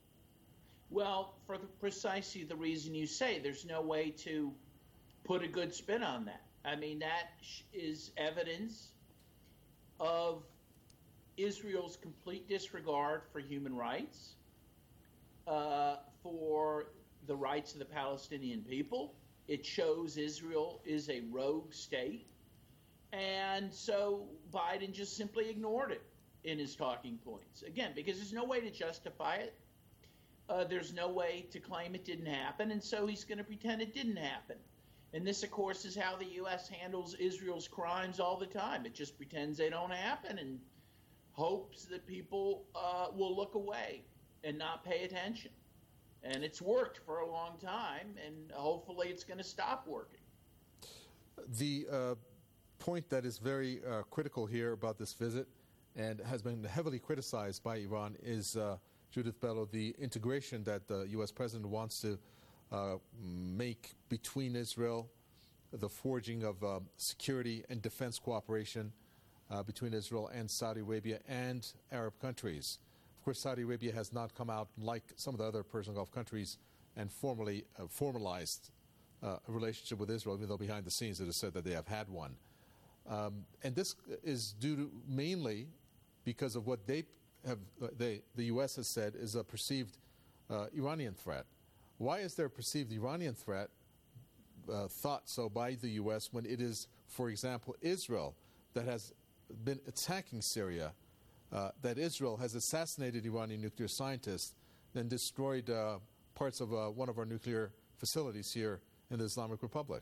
Well, for the, precisely the reason you say, there's no way to put a good spin on that. I mean, that is evidence of Israel's complete disregard for human rights, uh, for the rights of the Palestinian people. It shows Israel is a rogue state. And so Biden just simply ignored it in his talking points. Again, because there's no way to justify it. Uh, there's no way to claim it didn't happen. And so he's going to pretend it didn't happen. And this, of course, is how the U S handles Israel's crimes all the time. It just pretends they don't happen and hopes that people uh, will look away and not pay attention. And it's worked for a long time, and hopefully it's going to stop working. The uh, point that is very uh, critical here about this visit and has been heavily criticized by Iran is, uh, Judith Bello, the integration that the U S president wants to uh, make between Israel, the forging of uh, security and defense cooperation Uh, between Israel and Saudi Arabia and Arab countries. Of course, Saudi Arabia has not come out like some of the other Persian Gulf countries and formally uh, formalized uh, a relationship with Israel, even though behind the scenes it is said that they have had one. Um, and this is due to mainly because of what they have, uh, they, the U S has said is a perceived uh, Iranian threat. Why is there a perceived Iranian threat uh, thought so by the U S when it is, for example, Israel that has been attacking Syria, uh, that Israel has assassinated Iranian nuclear scientists, then destroyed uh, parts of uh, one of our nuclear facilities here in the Islamic Republic?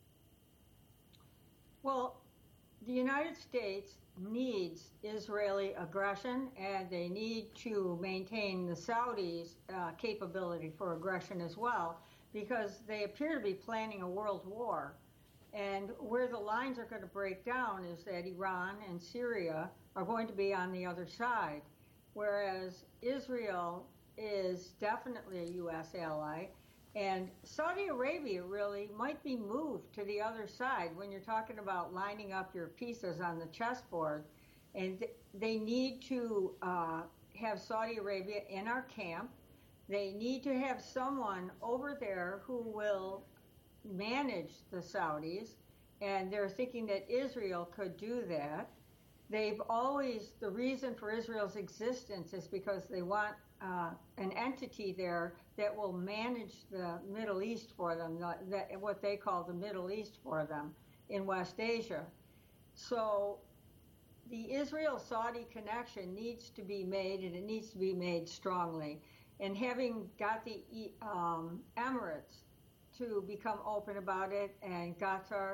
Well, the United States needs Israeli aggression, and they need to maintain the Saudis' uh, capability for aggression as well, because they appear to be planning a world war. And where the lines are going to break down is that Iran and Syria are going to be on the other side, whereas Israel is definitely a U S ally, and Saudi Arabia really might be moved to the other side when you're talking about lining up your pieces on the chessboard. And th- they need to uh, have Saudi Arabia in our camp. They need to have someone over there who will manage the Saudis, and they're thinking that Israel could do that. They've always, the reason for Israel's existence is because they want uh, an entity there that will manage the Middle East for them, that, what they call the Middle East for them in West Asia. So the Israel-Saudi connection needs to be made, and it needs to be made strongly. And having got the um, Emirates to become open about it, and Qatar,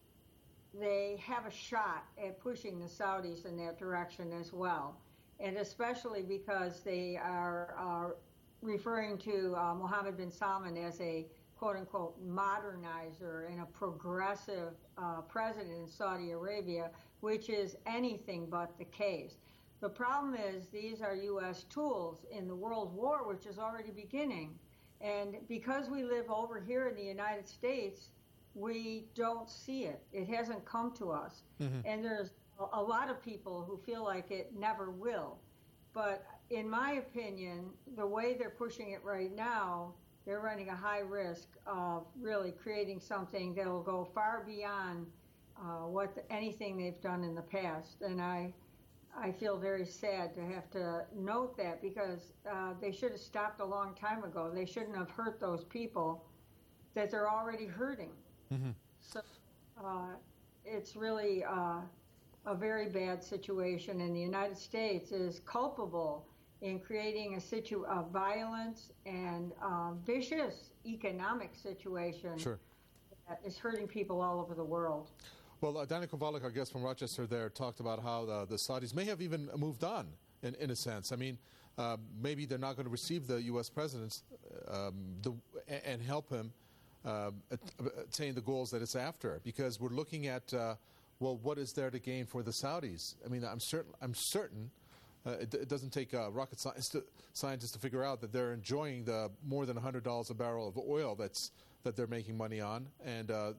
they have a shot at pushing the Saudis in that direction as well. And especially because they are uh, referring to uh, Mohammed bin Salman as a quote-unquote modernizer and a progressive uh, president in Saudi Arabia, which is anything but the case. The problem is these are U S tools in the world war, which is already beginning. And because we live over here in the United States, we don't see it. It hasn't come to us. Mm-hmm. And there's a lot of people who feel like it never will. But in my opinion, the way they're pushing it right now, they're running a high risk of really creating something that will go far beyond uh, what the, anything they've done in the past. And I I feel very sad to have to note that, because uh, they should have stopped a long time ago. They shouldn't have hurt those people that they're already hurting. Mm-hmm. So uh, it's really uh, a very bad situation, and the United States is culpable in creating a situ of violence and uh, vicious economic situation sure. that is hurting people all over the world. Well, uh, Daniel Kovalik, our guest from Rochester there, talked about how the, the Saudis may have even moved on, in, in a sense. I mean, uh, maybe they're not going to receive the U S president um, the, and help him uh, attain the goals that it's after, because we're looking at, uh, well, what is there to gain for the Saudis? I mean, I'm certain, I'm certain uh, it, it doesn't take uh, rocket science to, scientists to figure out that they're enjoying the more than one hundred dollars a barrel of oil that's that they're making money on, and uh,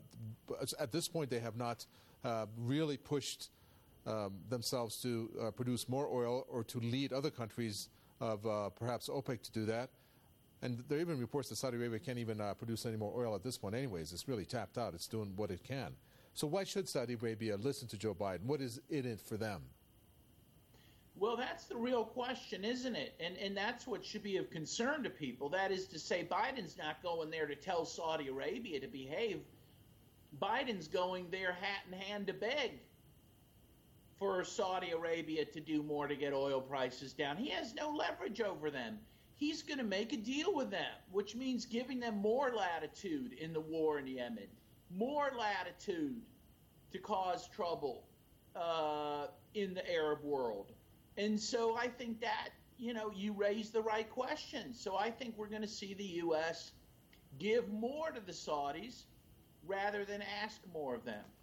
at this point they have not uh, really pushed um, themselves to uh, produce more oil or to lead other countries of uh, perhaps OPEC to do that. And there are even reports that Saudi Arabia can't even uh, produce any more oil at this point anyways. It's really tapped out. It's doing what it can. So why should Saudi Arabia listen to Joe Biden? What is in it for them? Well, that's the real question, isn't it? And and that's what should be of concern to people. That is to say, Biden's not going there to tell Saudi Arabia to behave. Biden's going there hat in hand to beg for Saudi Arabia to do more to get oil prices down. He has no leverage over them. He's going to make a deal with them, which means giving them more latitude in the war in Yemen, more latitude to cause trouble uh, in the Arab world. And so I think that, you know, you raise the right question. So I think we're going to see the U S give more to the Saudis rather than ask more of them.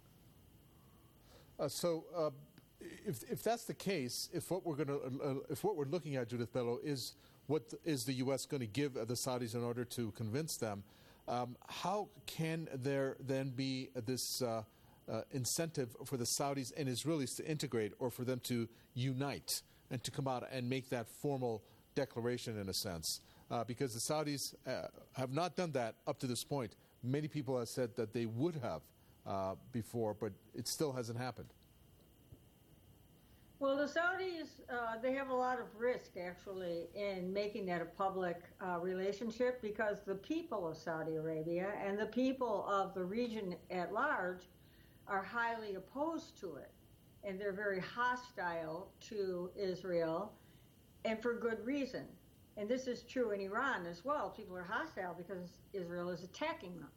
Uh, so uh, if if that's the case, if what we're going to uh, if what we're looking at, Judith Bello, is what is the U S going to give the Saudis in order to convince them, um, how can there then be this uh, Uh, incentive for the Saudis and Israelis to integrate, or for them to unite and to come out and make that formal declaration in a sense? Uh, because the Saudis uh, have not done that up to this point. Many people have said that they would have uh, before, but it still hasn't happened. Well, the Saudis, uh, they have a lot of risk, actually, in making that a public uh, relationship, because the people of Saudi Arabia and the people of the region at large are highly opposed to it, and they're very hostile to Israel, and for good reason. And this is true in Iran as well. People are hostile because Israel is attacking them.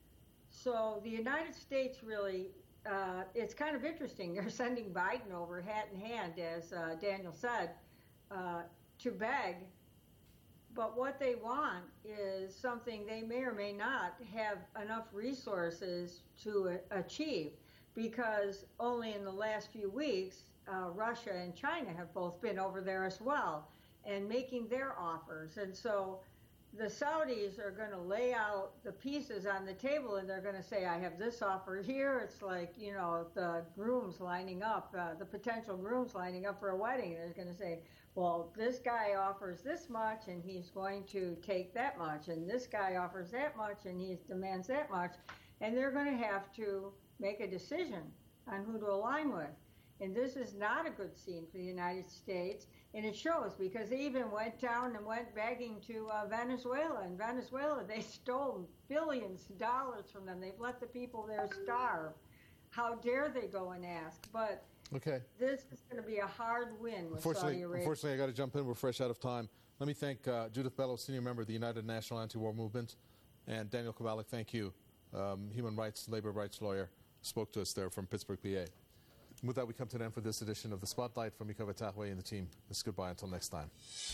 So the United States really, uh, it's kind of interesting. They're sending Biden over hat in hand, as uh, Daniel said, uh, to beg. But what they want is something they may or may not have enough resources to uh, achieve, because only in the last few weeks, uh, Russia and China have both been over there as well and making their offers. And so the Saudis are going to lay out the pieces on the table, and they're going to say, I have this offer here. It's like, you know, the grooms lining up, uh, the potential grooms lining up for a wedding. They're going to say, well, this guy offers this much, and he's going to take that much, and this guy offers that much, and he demands that much, and they're going to have to make a decision on who to align with. And this is not a good scene for the United States, and it shows, because they even went down and went begging to uh, Venezuela. In Venezuela, they stole billions of dollars from them. They've let the people there starve. How dare they go and ask? But okay. This is going to be a hard win with Saudi Arabia. Unfortunately, I got to jump in. We're fresh out of time. Let me thank uh, Judith Bello, senior member of the United National Anti-War Movement, And Daniel Kowalik, thank you. Um, human rights, labor rights lawyer, spoke to us there from Pittsburgh, P A. With that, we come to an end for this edition of The Spotlight. From Mika Vatahwe and the team, it's goodbye until next time.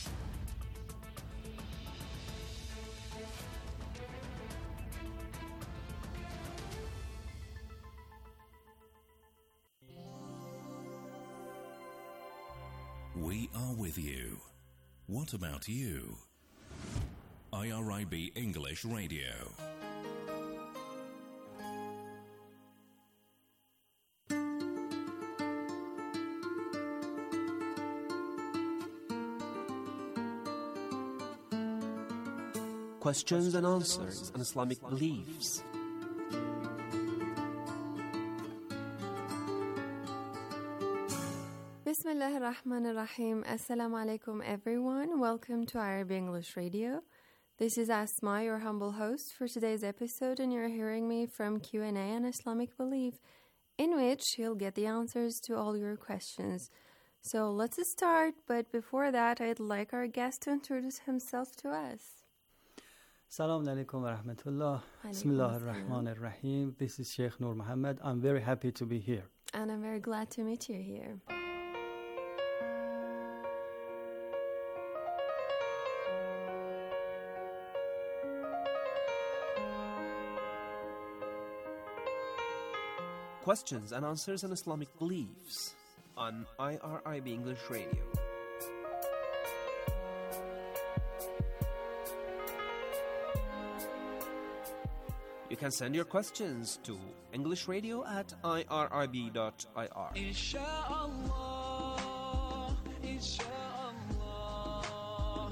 We are with you. What about you? I R I B English Radio. Questions and answers on Islamic beliefs. Bismillah ar-Rahman ar-Rahim. Assalamu alaikum everyone. Welcome to I R B English Radio. This is Asma, your humble host for today's episode, and you're hearing me from Q and A on Islamic belief, in which you'll get the answers to all your questions. So let's start, but before that, I'd like our guest to introduce himself to us. Assalamu alaikum wa rahmatullah. Bismillah ar-Rahman ar-Rahim. This is Sheikh Noor Muhammad. I'm very happy to be here. And I'm very glad to meet you here. Questions and answers on Islamic beliefs on I R I B English Radio. You can send your questions to English Radio at I R I B dot I R. Inshallah, inshallah,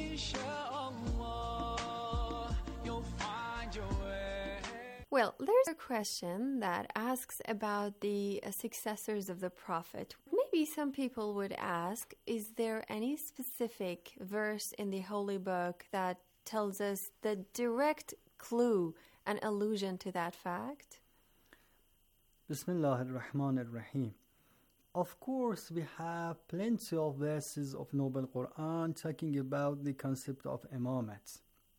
inshallah, you'll find your way. Well, there's a question that asks about the uh, successors of the Prophet. Maybe some people would ask, is there any specific verse in the Holy Book that tells us the direct clue, an allusion to that fact? Bismillah ar-Rahman ar-Rahim. Of course, we have plenty of verses of Noble Quran talking about the concept of imamat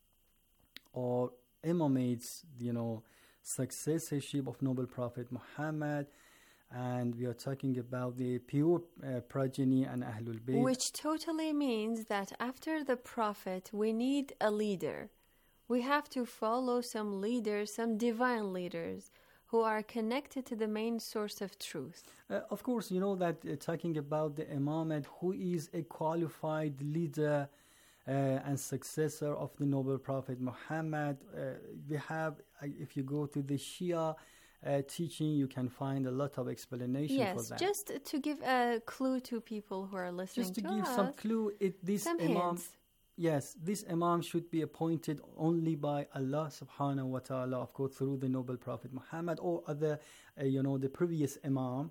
or imamates, you know, successorship of Noble Prophet Muhammad, and we are talking about the pure uh, progeny and Ahlul Bayt. Which totally means that after the Prophet, we need a leader. We have to follow some leaders, some divine leaders, who are connected to the main source of truth. Uh, of course, you know that uh, talking about the Imamate, who is a qualified leader uh, and successor of the Noble Prophet Muhammad. Uh, we have, uh, if you go to the Shia uh, teaching, you can find a lot of explanation yes, for that. Yes, just to give a clue to people who are listening to us. Just to to give us, some clue, it, this some Imam... hints. Yes, this Imam should be appointed only by Allah subhanahu wa ta'ala, of course, through the Noble Prophet Muhammad or other, uh, you know, the previous Imam.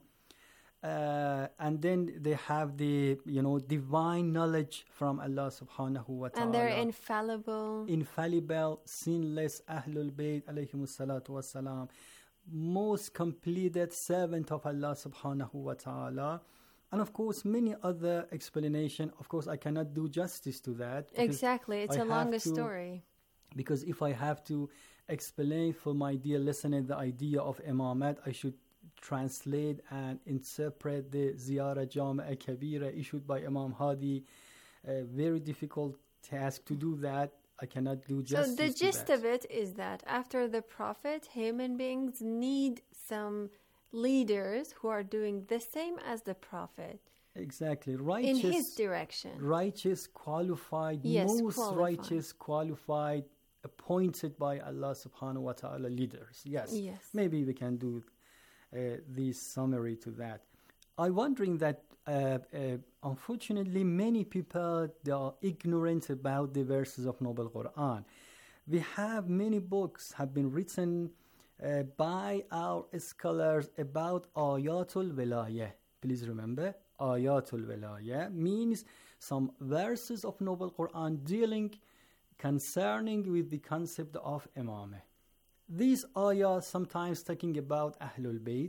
Uh, and then they have the, you know, divine knowledge from Allah subhanahu wa ta'ala. And they're infallible. Infallible, sinless, Ahlul Bayt, alayhimus salatu wassalam. Most completed servant of Allah subhanahu wa ta'ala. And of course, many other explanation. Of course, I cannot do justice to that. Exactly, it's I a longer to, story. Because if I have to explain for my dear listener the idea of imamat, I should translate and interpret the Ziyara Jami'a Kabira issued by Imam Hadi. A very difficult task to do that. I cannot do justice to that. So the gist of it is that after the Prophet, human beings need some leaders who are doing the same as the Prophet. Exactly. Righteous, in his direction. Righteous, qualified, yes, most qualified. righteous, qualified, appointed by Allah subhanahu wa ta'ala leaders. Yes. Yes. Maybe we can do uh, this summary to that. I'm wondering that uh, uh, unfortunately many people, they are ignorant about the verses of Noble Quran. We have many books have been written Uh, by our scholars about Ayatul Wilayah. Please remember, Ayatul Wilayah means some verses of Noble Quran dealing concerning with the concept of Imamah. These ayahs sometimes talking about Ahlul Bayt,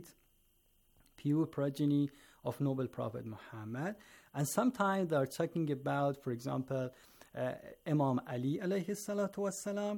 pure progeny of Noble Prophet Muhammad, and sometimes they are talking about, for example, uh, Imam Ali alayhi salatu wassalam.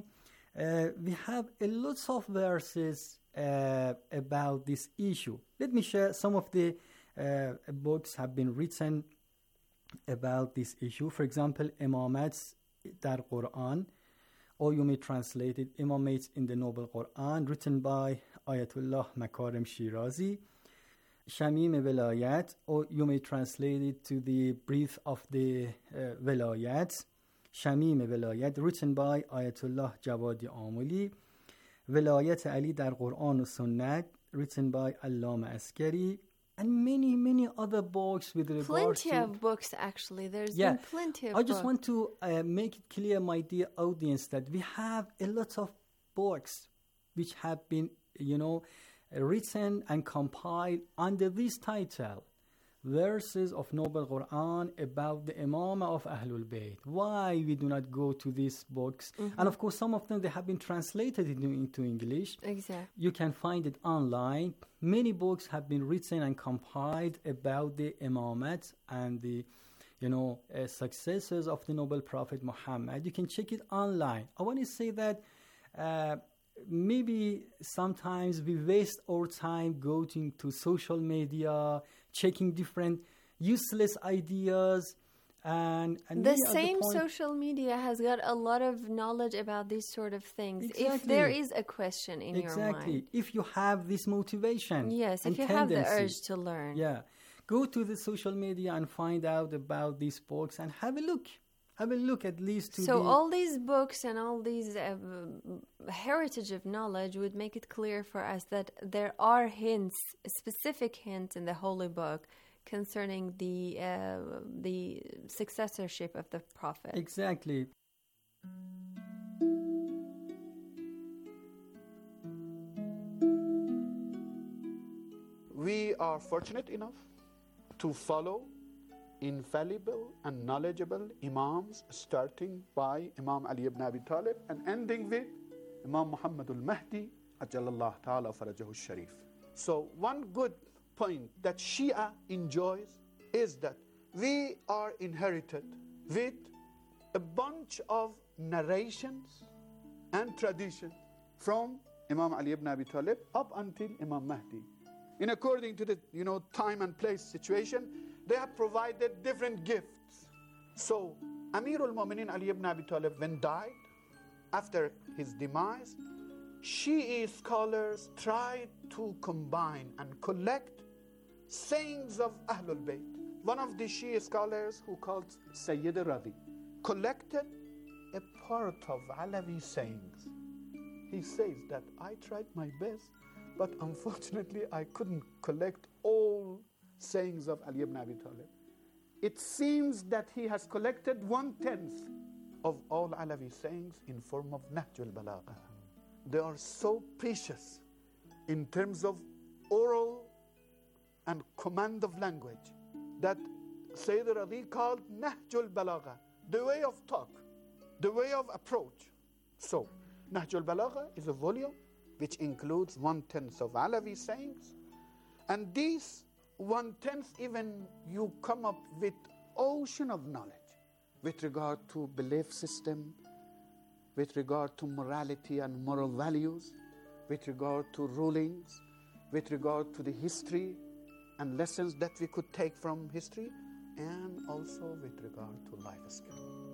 uh, we have a lot of verses uh, about this issue. Let me share some of the uh, books have been written about this issue. For example, Imamats dar Quran, or you may translate it Imamates in the Noble Quran, written by Ayatollah Makarim Shirazi. Shamim Velayat, or you may translate it to the Brief of the uh, Velayat. Shamim Velayat, written by Ayatollah Jawadi Amuli. Velayat Ali dar Quran و Sunnat, written by Allama Askari. And many, many other books with regards plenty to... Plenty of books, actually. There's yeah, been plenty of I just books. want to uh, make it clear, my dear audience, that we have a lot of books which have been, you know, written and compiled under this title, Verses of Noble Quran about the Imam of Ahlul Bayt. Why we do not go to these books? Mm-hmm. And of course, some of them, they have been translated into, into English. Exactly. You can find it online. Many books have been written and compiled about the Imamat and the, you know, uh, successors of the Noble Prophet Muhammad. You can check it online. I want to say that uh, maybe sometimes we waste our time going to social media, checking different useless ideas, and, and the same social media has got a lot of knowledge about these sort of things. Exactly. If there is a question in exactly. your mind, if you have this motivation, yes, and if you tendency, have the urge to learn, yeah, go to the social media and find out about these books and have a look. Have a look at least to so the all these books and all these uh, heritage of knowledge would make it clear for us that there are hints, specific hints in the Holy Book concerning the uh, the successorship of the Prophet. Exactly. We are fortunate enough to follow infallible and knowledgeable Imams, starting by Imam Ali ibn Abi Talib and ending with Imam Muhammad al-Mahdi Ajalallah Ta'ala Farajahu Sharif. So one good point that Shia enjoys is that we are inherited with a bunch of narrations and traditions from Imam Ali ibn Abi Talib up until Imam Mahdi. In according to the you know time and place situation, they have provided different gifts. So Amirul Mu'minin Ali ibn Abi Talib, when died, after his demise, Shi'i scholars tried to combine and collect sayings of Ahlul Bayt. One of the Shi'i scholars, who called Sayyid Radi, collected a part of Alawi sayings. He says that I tried my best, but unfortunately I couldn't collect all sayings of Ali ibn Abi Talib. It seems that he has collected one-tenth of all Alawi sayings in form of Nahjul Balagha. They are so precious in terms of oral and command of language that Sayyid Radi called Nahjul Balagha, the way of talk, the way of approach. So, Nahjul Balagha is a volume which includes one-tenth of Alawi sayings, and these one-tenth, even you come up with ocean of knowledge with regard to belief system, with regard to morality and moral values, with regard to rulings, with regard to the history and lessons that we could take from history, and also with regard to life skill.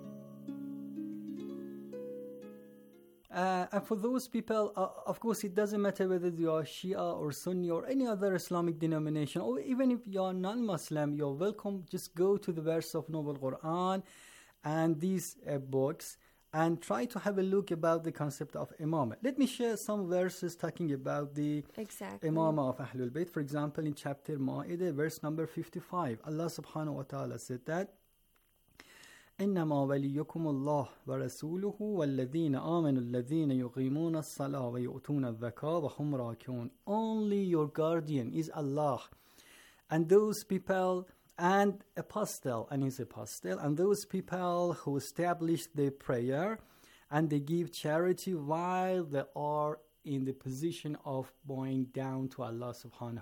Uh, and for those people, uh, of course, it doesn't matter whether you are Shia or Sunni or any other Islamic denomination, or even if you are non-Muslim, you're welcome. Just go to the verse of Noble Quran and these uh, books and try to have a look about the concept of Imamah. Let me share some verses talking about the exactly. Imamah of Ahlul Bayt. For example, in chapter Ma'idah, verse number fifty-five, Allah subhanahu wa ta'ala said that إنما وليكم الله ورسوله والذين آمنوا الذين يقيمون الصلاة ويؤتون الزكاة وهم راكعون. Only your guardian is Allah, and those people, and apostle and his apostle, and those people who establish their prayer and they give charity while they are in the position of bowing down to Allah subhanahu